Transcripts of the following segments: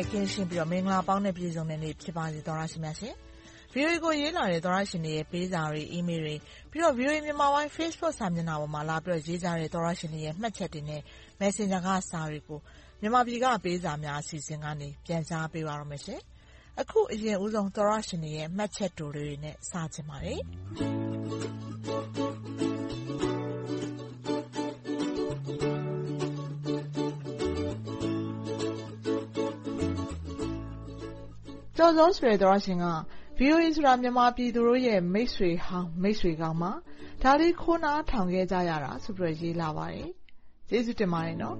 ကင်းရှင်းပြီးတော့မင်္ဂလာပေါင်းနဲ့ပြည့်စုံတဲ့နေ့ဖြစ်ပါစေသောတရှင်များရှင် VOA ကိုရေးလာတဲ့သောတရှင်တွေရဲ့ပေးစာတွေအီးမေးလ်တွေပြီးတော့ VOA မြန်မာပိုင်း Facebook စာမျက်နှာပေါ်မှာလာပြီးတော့ရေးကြတဲ့သောတရှင်တွေရဲ့မှတ်ချက်တွေနဲ့ Messenger ကစာတွေကိုမြန်မာပြည်ကပေးစာများအစီအစဉ်ကနေပြန်ကြားပေးပါရမယ်ရှင်အခုအရင်ဦးဆုံးသောတရှင်တွေရဲ့မှတ်ချက်တူတွေနဲ့စချင်ပါတယ်ကျော်စောဆိုတဲ့သောတရှင်က VOA ဆိုတာမြန်မာပြည်သူတို့ရဲ့မိတ်ဆွေဟောင်းမိတ်ဆွေကောင်းမှာဒါလေးခိုးနားထောင်ခဲ့ကြရတာဆိုပြီးရေးလာပါတယ်ကျေးဇူးတင်ပါတယ်နော်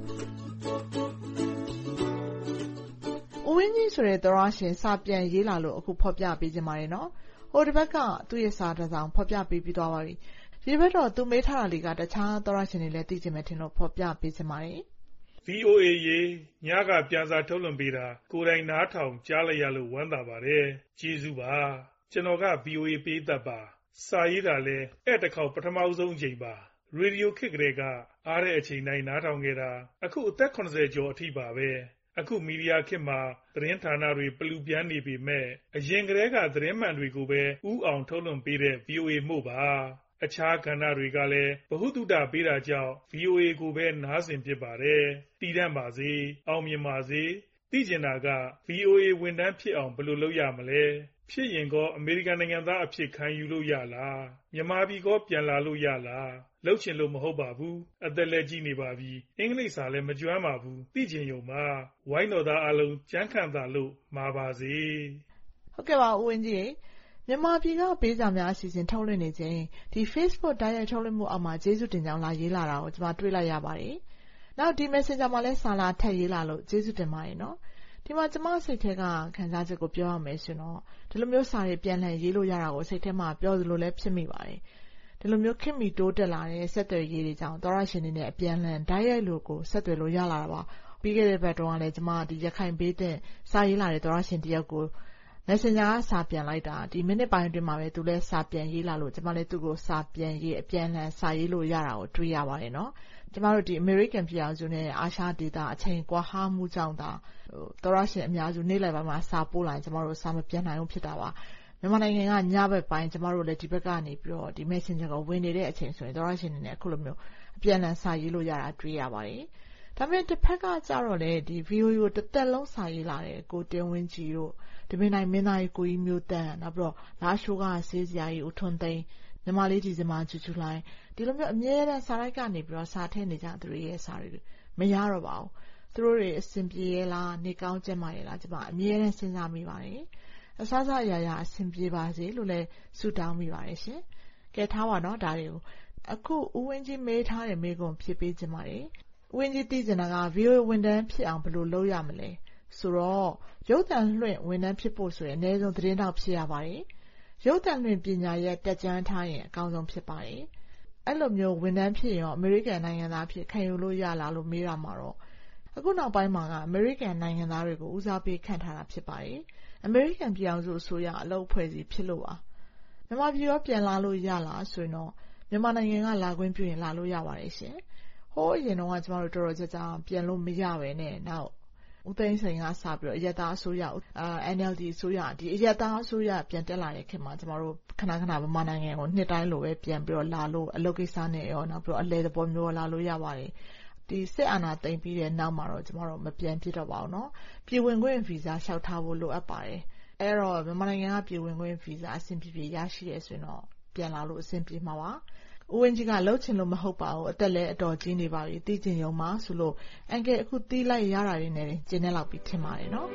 ဦးဝင်းကြီးဆိုတဲ့သောတရှင်စာပြန်ရေးလာလို့အခုဖော်ပြပေးခြင်းပါတယ်နော်ဟိုတစ်ဘက်ကသူ့ရဲ့စာတစ်စောင်ဖော်ပြပေးပြီးသွားပါပြီဒီဘက်တော့သူမေးထားတာလေးကတခြားသောတရှင်တွေလည်းသိချင်မယ်ထင်လို့ဖော်ပြပေးခြင်းပါတယ် VOA ရေညကပြန်စာထုတ်လွှင့်ပေးတာကိုယ်တိုင်နားထောင်ကြားလိုက်ရလို့ဝမ်းသာပါတယ်ကျေးဇူးပါကျွန်တော်က VOA ပေးသက်ပါစာရေးတာလဲအဲ့တခေါက်ပထမဆုံးအချိန်ပါရေဒီယိုခေတ်ကလေးကအားတဲ့အချိန်တိုင်းနားထောင်ခဲ့တာအခုအသက်80ကျော်အထိပါပဲအခုမီဒီယာခေတ်မှာသတင်းဌာနတွေပလူပြန်းနေပေမဲ့အရင်ကတည်းကသတင်းမှန်တွေကိုပဲဥအောင်ထုတ်လွှင့်ပေးတဲ့ VOA မို့ပါအခြားကဏ္ဍတွေကလည်းဗဟုသုတပေးတာကြောင့် VOA ကိုပဲနားဆင်ဖြစ်ပါတယ်တည်တံ့ပါစေအောင်မြင်ပါစေသိကျင်တာက VOA ဝန်ထမ်းဖြစ်အောင်ဘယ်လိုလုပ်ရမလဲဖြစ်ရင်ကောအမေရိကန်နိုင်ငံသားအဖြစ်ခံယူလို့ရလားမြန်မာပြည်ကောပြန်လာလို့ရလားလုပ်ချင်လို့မဟုတ်ပါဘူးအသက်လည်းကြီးနေပါပြီအင်္ဂလိပ်စာလည်းမကျွမ်းပါဘူးသိချင်ရုံပါဝိုင်းတော်သားအလုံးကြမ်းခံတာလို့မှာပါစေဟုတ်ကဲ့ပါဦးဝင်းကြီးမြန်မာပြည်ကပေးစာများအစီအစဉ်ထုတ်လွှင့်နေခြင်းဒီ Facebook တိုက်ရိုက်ထုတ်လွှင့်မှုအောက်မှာကျေးဇူးတင်ကြောင်းလာရေးလာတာကိုကျွန်မတွေ့လိုက်ရပါတယ်နောက်ဒီ Messenger မှာလည်းစာလာထည့်ရေးလာလို့ကျေးဇူးတင်ပါတယ်နော်ဒီမှာကျွန်မစိတ်ထဲကခံစားချက်ကိုပြောရမယ်ဆိုတော့ဒီလိုမျိုးစာတွေပြန်လှန်ရေးလို့ရတာကိုစိတ်ထဲမှာပြောသလိုလည်းဖြစ်မိပါတယ်ဒီလိုမျိုးခင်မီတိုးတက်လာတဲ့ဆက်သွယ်ရေးတွေကြောင့်သောရရှင်တွေနဲ့အပြန်လှန်တိုက်ရိုက်လို့ကိုဆက်သွယ်လို့ရလာတာပါပြီးခဲ့တဲ့ဘက်တုန်းကလည်းကျွန်မဒီရခိုင်ဘေးတဲ့စာရေးလာတဲ့သောရရှင်တယောက်ကို Messenger ကစာပြန်လိုက်တာဒီမိနစ်ပိုင်းအတွင်းမှာပဲသူလည်းစာပြန်ရေးလာလို့ကျွန်မလည်းသူ့ကိုစာပြန်ရေးအပြန်လှန်စာရေးလို့ရတာကိုတွေ့ရပါတယ်နော်ကျမတို့ဒီ American ပြည်အောင်စုနဲ့အာရှဒေသအချိန်ကွာဟမှုကြောင့်သောရရှင်အများစုနေ့လယ်ပိုင်းမှာစာပို့လာရင်ကျမတို့စာမပြန်နိုင်ဘူးဖြစ်တာပါမြန်မာနိုင်ငံကညဘက်ပိုင်းကျမတို့လည်းဒီဘက်ကနေပြီးတော့ဒီ Messenger ကိုဝင်နေတဲ့အချိန်ဆိုရင်သောရရှင်တွေနဲ့အခုလိုမျိုးအပြန်လှန်စာရေးလို့ရတာတွေ့ရပါတယ်ဒါပေမဲ့တစ်ဖက်ကကြတော့လေဒီ VOA ကိုတစ်သက်လုံးစာရေးလာတဲ့ကိုတင်ဝင်းကြီးတို့ဒီမင်းနိုင်မင်းသားကြီးကိုကြီးမျိုးတန်းနောက်ပြီးတော့လာရှိုးကဆေးစရာကြီးဦးထွန်းသိန်းညီမလေးဒီစမှာချူချူလိုင်းဒီလိုမျိုးအမြဲတမ်းစာရိုက်ကနေပြီးတော့စာထည့်နေကြသူတွေရဲ့စာတွေမရတော့ပါဘူးသူတို့တွေအဆင်ပြေရဲ့လားနေကောင်းကျန်းမာရဲ့လားကျမအမြဲတမ်းစဉ်းစားမိပါတယ်အစားအရာရာအဆင်ပြေပါစေလို့လည်းဆုတောင်းမိပါတယ်ရှင်ကဲထားပါတော့ဒါတွေကိုအခုဦးဝင်းကြီးမေးထားတဲ့မေးခွန်းဖြေပေးခြင်းပါတယ်ဦးဝင်းကြီးသိချင်တာက VOA ဝန်ထမ်းဖြစ်အောင်ဘယ်လိုလုပ်ရမလဲဆိုတော့ရုပ်သံလွှင့်ဝန်ထမ်းဖြစ်ဖို့ဆိုရင်အနည်းဆုံးသတင်းတောက်ဖြစ်ရပါတယ်ရုပ်သံလွှင့်ပညာရဲ့တက်ကြွထားရင်အကောင်းဆုံးဖြစ်ပါတယ်အဲ့လိုမျိုးဝန်ထမ်းဖြစ်ရင်အမေရိကန်နိုင်ငံသားဖြစ်ခံယူလို့ရလားလို့မေးတာမှာတော့အခုနောက်ပိုင်းမှာကအမေရိကန်နိုင်ငံသားတွေကိုဦးစားပေးခန့်ထားတာဖြစ်ပါတယ်အမေရိကန်ပြည်အောင်စုအစိုးရအလုပ်အဖွဲ့စီဖြစ်လို့ပါမြန်မာပြည်ရောပြန်လာလို့ရလားဆိုရင်တော့မြန်မာနိုင်ငံကလာခွင့်ပြုရင်လာလို့ရပါတယ်ရှင်ဟိုးအရင်တော့ကျမတို့တော်တော်ကြာကြာပြန်လို့မရပဲနဲ့နောက်ဦးသိန်းစိန်ကစပြီးတော့အရက်သားအစိုးရNLD အစိုးရဒီအရက်သားအစိုးရပြန်တက်လာတဲ့ခေတ်မှာကျမတို့ခဏခဏဗမာနိုင်ငံကိုနှစ်တိုင်းလိုပဲပြန်ပြီးတော့လာလို့အလုပ်ကိစ္စနဲ့ရောနောက်ပြီးတော့အလဲသဘောမျိုးလာလို့ရပါတယ်ဒီစစ်အာဏာသိမ်းပြီးတဲ့နောက်မှာတော့ကျမတို့မပြန်ဖြစ်တော့ပါဘူးเนาะပြည်ဝင်ခွင့်ဗီဇာလျှောက်ထားဖို့လိုအပ်ပါတယ်အဲ့တော့မြန်မာနိုင်ငံကပြည်ဝင်ခွင့်ဗီဇာအဆင်ပြေပြေရရှိရဆိုရင်တော့ပြန်လာလို့အဆင်ပြေမှာပါဦးဝင်းကြီးကလှုပ်ချင်လို့မဟုတ်ပါဘူးအသက်လည်းအတော်ကြီးနေပါပြီသိချင်ရုံမှာဆိုလို့အန်ကယ်အခုတီးလိုက်ရတာတွေနဲ့ကျင်းနေလောက်ပြီးထင်ပါတယ်နော်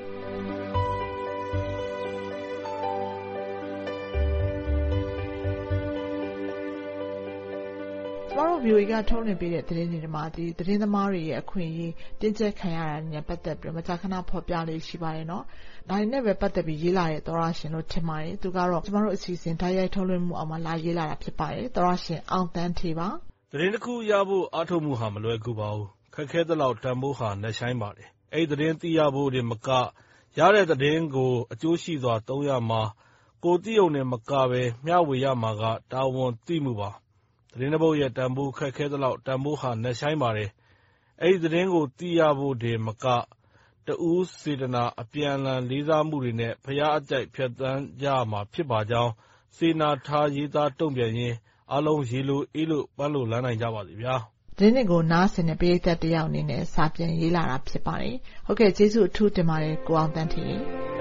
ကျမတို့ VOA ကထုတ်လွှင့်ပေးတဲ့သတင်းတွေမှာဒီသတင်းသမားတွေရဲ့အခွင့်အရေးတင်းကျပ်ခံရတာနဲ့ပတ်သက်ပြီးမကြာခဏဖော်ပြလေးရှိပါတယ်နော်ဒါနဲ့ပဲပတ်သက်ပြီးရေးလာတဲ့သောရရှင်လို့ထင်ပါတယ်သူကတော့ကျမတို့အစီအစဉ်တိုက်ရိုက်ထုတ်လွှင့်မှုအောင်မှာလာရေးလာတာဖြစ်ပါတယ်သောရရှင်အောင်တန်းထေပါသတင်းတစ်ခုရဖို့အားထုတ်မှုဟာမလွယ်ကူပါဘူးခက်ခဲသလောက်တန်ဖိုးဟာနှက်ဆိုင်ပါတယ်အဲ့ဒီသတင်းသိရဖို့တွေမကရတဲ့သတင်းကိုအကျိုးရှိစွာသုံးရမှာကိုသိုံနဲ့မကပဲမျှဝေရမှာကတာဝန်သိမှုပါသတင်းတစ်ပုဒ်ရဲ့တန်ဖိုးခက်ခဲသလောက်တန်ဖိုးဟာနှက်ဆိုင်ပါတယ်အဲ့ဒီသတင်းကိုသိရဖို့တွေမကတတဦးစေတနာအပြန်အလှန်လေးစားမှုတွေနဲ့ဘုရားအကြိုက်ဖြတ်သန်းကြရမှာဖြစ်ပါကြောင်းစေနာထားရေးသားတုံ့ပြန်ရင်းအားလုံးရေလိုအေးလိုပန်းလိုလန်းနိုင်ကြပါစေဗျာဒီနေ့ကိုနားဆင်တဲ့ပရိသတ်တယောက်အနေနဲ့စာပြန်ရေးလာတာဖြစ်ပါတယ်ဟုတ်ကဲ့ကျေးဇူးအထူးတင်ပါတယ်ကိုအောင်တန်းထီ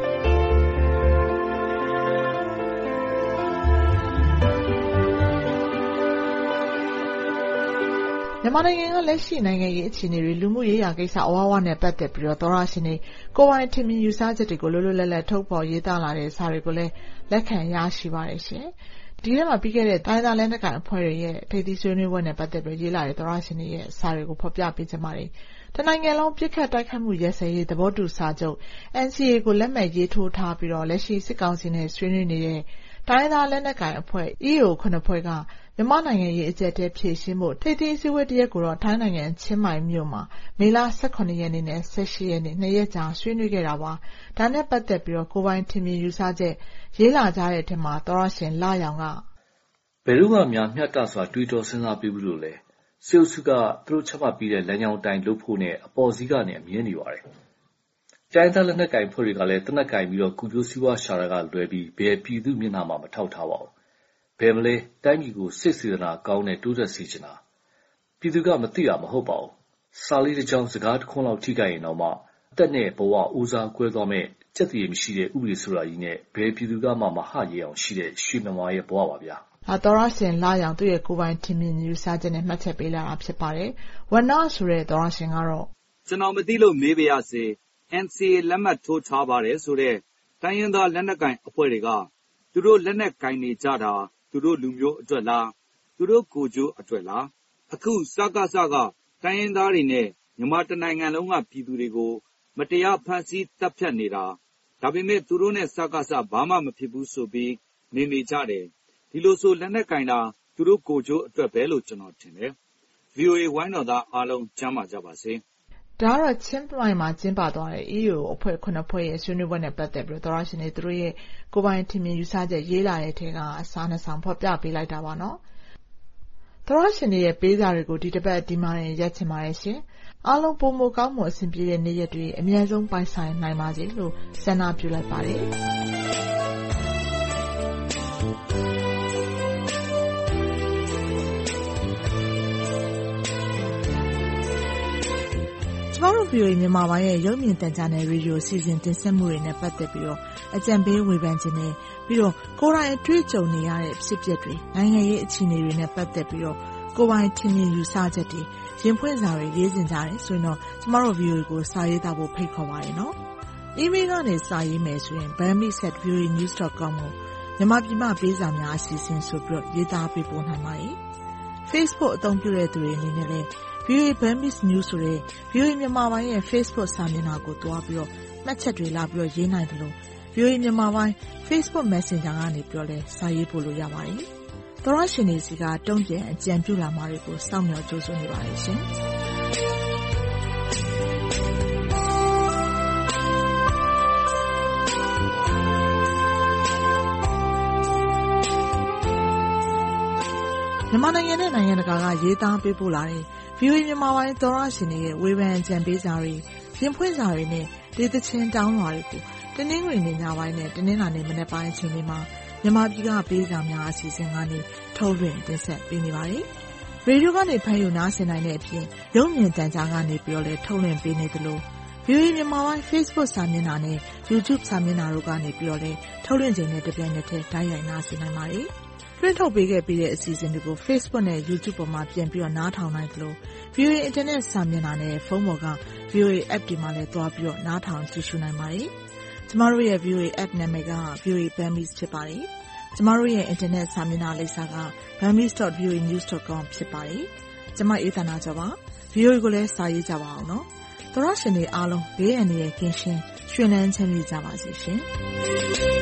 မြန်မာနိုင်ငံကလက်ရှိနိုင်ငံရေးအခြေအနေတွေလူမှုရေးရာကိစ္စအဝဝနဲ့ပတ်သက်ပြီးတော့သောရရှင်တွေကိုယ်ပိုင်ထင်မြင်ယူဆချက်တွေကိုလွတ်လွတ်လပ်လပ်ထုတ်ဖော်ရေးသားလာတဲ့စာတွေကိုလည်းလက်ခံရရှိပါတယ်ရှင်။ဒီထဲမှာပြီးခဲ့တဲ့တိုင်းသားလက်နက်ကိုင်အဖွဲ့တွေရဲ့ထိပ်သီးဆွေးနွေးပွဲနဲ့ပတ်သက်ပြီးရေးလာတဲ့သောရရှင်တွေရဲ့စာတွေကိုဖော်ပြပေးချင်ပါတယ်။တနိုင်ငံလုံးပြစ်ခတ်တိုက်ခတ်မှုရဲစဲရေးသဘောတူစာချုပ် NCA ကိုလက်မှတ်ရေးထိုးထားပြီးတော့လက်ရှိစစ်ကောင်စီနဲ့ဆွေးနွေးနေတဲ့တိုင်းသားလက်နက်ကိုင်အဖွဲ့ EAO 9 ဖွဲ့ကမြန်မာနိုင်ငံရေးအကြက်တဲဖြည့်ရှင်းဖို့ထိပ်သီးအစည်းအဝေးတစ်ရက်ကိုတော့ထိုင်းနိုင်ငံချင်းမိုင်မြို့မှာမေလ18ရက်နေ့နဲ့18ရက်နေ့2ရက်ကြာဆွေးနွေးခဲ့တာပါဒါနဲ့ပတ်သက်ပြီးတော့ကိုပိုင်ထင်မြင်ယူဆချက်ရေးလာကြတဲ့အထက်မှာသောရရှင်လာရောင်ကဘယ်လိုမှများမျှတစွာတွေးတောစဉ်းစားပြီးဘူးလို့လဲစေုပ်စုကသူတို့ချက်မှတ်ပြီးတဲ့လမ်းကြောင်းတိုင်းလုပ်ဖို့နဲ့အပေါ်စီးကနေအမြင်နေပါတယ်တိုင်းသားလက်နက်ကင်ဖွဲ့တွေကလည်းတနက်ကင်ပြီးတော့ကုကျိုးစည်းဝါးရှာတာကလွယ်ပြီးဘယ်ပြည်သူမျက်နှာမှမထောက်ထားပါဘူးဘယ်မလဲတိုင်းပြည်ကိုစိတ်စေတနာကောင်းတဲ့တိုးတက်စေချင်တာပြည်သူကမသိတာမဟုတ်ပါဘူးစာလေးတစ်ကြောင်းစကားတစ်ခွန်းလောက်ထိခိုက်ရင်တော့မှအသက်နဲ့ဘဝဦးစားကွဲသွားမဲ့စက်တည်မရှိတဲ့ဥပဒေဆိုတာကြီးနဲ့ဘယ်ပြည်သူကမှမဟရဲအောင်ရှိတဲ့ရွှေမြန်မာရဲ့ဘဝပါဗျာသောရရှင်လာရောင်သူ့ရဲ့ကိုယ်ပိုင်ထင်မြင်ယူဆချက်နဲ့မှတ်ချက်ပေးလာတာဖြစ်ပါတယ်ဝဏ္ဏဆိုတဲ့သောရရှင်ကတော့ကျွန်တော်မသိလို့မေးပါရစေ NCA လက်မှတ်ထိုးထားပါတယ်ဆိုတဲ့တိုင်းရင်းသားလက်နက်ကိုင်အဖွဲ့တွေကသူတို့လက်နက်ကင်နေကြတာသူတို့လူမျိုးအတွက်လားသူတို့ကိုယ်ကျိုးအတွက်လားအခုစကားကတိုင်းရင်းသားတွေနဲ့မြန်မာတနိုင်ငံလုံးကပြည်သူတွေကိုမတရားဖန်ဆီးတပ်ဖြတ်နေတာဒါပေမဲ့သူတို့နဲ့စကားဘာမှမဖြစ်ဘူးဆိုပြီးနေကြတယ်ဒီလိုဆိုလက်နက်ကင်တာသူတို့ကိုယ်ကျိုးအတွက်ပဲလို့ကျွန်တော်ထင်တယ် VOA ဝိုင်းတော်သားအားလုံးကျမ်းမာကြပါစေဒါကတော့ချင်းမိုင်မှာကျင်းပသွားတဲ့ EAO အဖွဲ့9ဖွဲ့ရဲ့ဆွေးနွေးပွဲနဲ့ပတ်သက်ပြီးသောရရှင်တွေသူတို့ရဲ့ကိုယ်ပိုင်ထင်မြင်ယူဆချက်ရေးလာတဲ့ထဲကအစားနှစ်ဆောင်ဖော်ပြပေးလိုက်တာပါနော်သောရရှင်တွေရဲ့ပေးစာတွေကိုဒီတစ်ပတ်ဒီမှာရင်ရက်ချင်ပါတယ်ရှင်အားလုံးပုံမကောင်းမှုအဆင်ပြေတဲ့နေ့ရက်တွေအများဆုံးပိုင်ဆိုင်နိုင်ပါစေလို့ဆန္ဒပြုလိုက်ပါတယ်ကျမတို့ VOA မြန်မာပိုင်းရဲ့ရုပ်မြင်သံကြားနယ်ရေဒီယိုစီစဉ်တင်ဆက်မှုတွေနဲ့ပတ်သက်ပြီးတော့အကြံပေးဝေဖန်ခြင်းနဲ့ပြီးတော့ကိုယ်တိုင်အတွေ့အကြုံနေရတဲ့ဖြစ်ပျက်တွေနိုင်ငံရေးအခြေအနေတွေနဲ့ပတ်သက်ပြီးတော့ကိုယ်ပိုင်ထင်မြင်ယူဆချက်တွေရင်ဖွင့်စာတွေရေးစင်ကြတယ်ဆိုရင်တော့ကျမတို့ VOA ကိုစာရေးသားဖို့ဖိတ်ခေါ်ပါတယ်နော်။ email ကနေစာရေးမယ်ဆိုရင် bambi@voanews.com ကိုမြန်မာပြည်မှာပေးစာများအစီအစဉ်ဆိုပြီးတော့ရေးသားပေးပို့နိုင်ပါတယ်။ Facebook အသုံးပြုတဲ့သူတွေအနေနဲ့လည်းVOA Bambis News ဆိုတဲ့ VOA မြန်မာပိုင်းရဲ့ Facebook စာမျက်နှာကိုတွားပြီးတော့မှတ်ချက်တွေလာပြီးတော့ရေးနိုင်တယ်လို့ VOA မြန်မာပိုင်း Facebook Messenger ကနေပြောလဲစာရေးပို့လို့ရပါတယ်။သောရရှင်တွေစီကတုံ့ပြန်အကြံပြုလာမှာတွေကိုစောင့်မျှော်ကြိုးစားနေပါတယ်ရှင်။မြန်မာနိုင်ငံနဲ့နိုင်ငံတကာကရေးသားပေးပို့လာတဲ့ VOA မြန်မာပိုင်းသောရရှင်တွေရဲ့ဝေဖန်အကြံပေးစာတွေရင်ဖွင့်စာတွေနဲ့ဒေသချင်းတောင်းလွှာတွေကိုတနင်္ဂနွေနေ့ညပိုင်းနဲ့တနင်္လာနေ့မနက်ပိုင်းအချိန်တွေမှာမြန်မာပြည်ကပေးစာများအစီအစဉ်ကနေထုတ်လွှင့်တင်ဆက်ပေးနေပါတယ်။ရေဒီယိုကနေဖမ်းယူနားဆင်နိုင်တဲ့အပြင်ရုပ်မြင်သံကြားကနေပြီးတော့လည်းထုတ်လွှင့်ပေးနေသလို VOA မြန်မာပိုင်း Facebook စာမျက်နှာနဲ့ YouTube စာမျက်နှာတို့ကနေပြီးတော့လည်းထုတ်လွှင့်ချိန်နဲ့တပြိုင်နက်တည်းတိုက်ရိုက်နားဆင်နိုင်ပါတယ်။လွှင့်ထုတ်ပေးခဲ့ပြီးတဲ့အစီအစဉ်တွေကို Facebook နဲ့ YouTube ပေါ်မှာပြန်ပြီးတော့နားထောင်နိုင်သလို VOA Internet စာမျက်နှာနဲ့ဖုန်းပေါ်က VOA App တွေမှာလည်းတွားပြီးတော့နားထောင်ကြည့်ရှုနိုင်ပါတယ်။ကျမတို့ရဲ့ VOA App နာမည်က VOA Bambis ဖြစ်ပါတယ်။ကျမတို့ရဲ့ Internet စာမျက်နှာလိပ်စာက bambis.voanews.com ဖြစ်ပါတယ်။ကျမအေးသနာကျော်ပါ။ VOA ကိုလည်းစာရေးကြပါအောင်နော်။သောရရှင်တွေအားလုံးဘေးအန္တရာယ်ကင်းရှင်းရွှင်လန်းချမ်းမြေ့ကြပါစေရှင်။